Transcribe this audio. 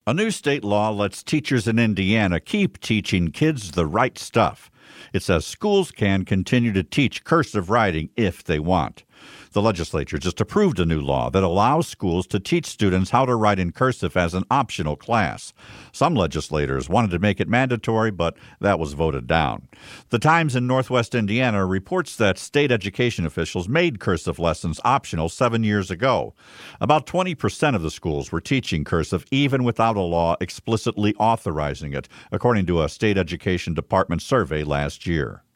A new state law lets teachers in Indiana keep teaching kids the right stuff. It says schools can continue to teach cursive writing if they want. The legislature just approved a new law that allows schools to teach students how to write in cursive as an optional class. Some legislators wanted to make it mandatory, but that was voted down. The Times in Northwest Indiana reports that state education officials made cursive lessons optional 7 years ago. About 20% of the schools were teaching cursive even without a law explicitly authorizing it, according to a state education department survey last year.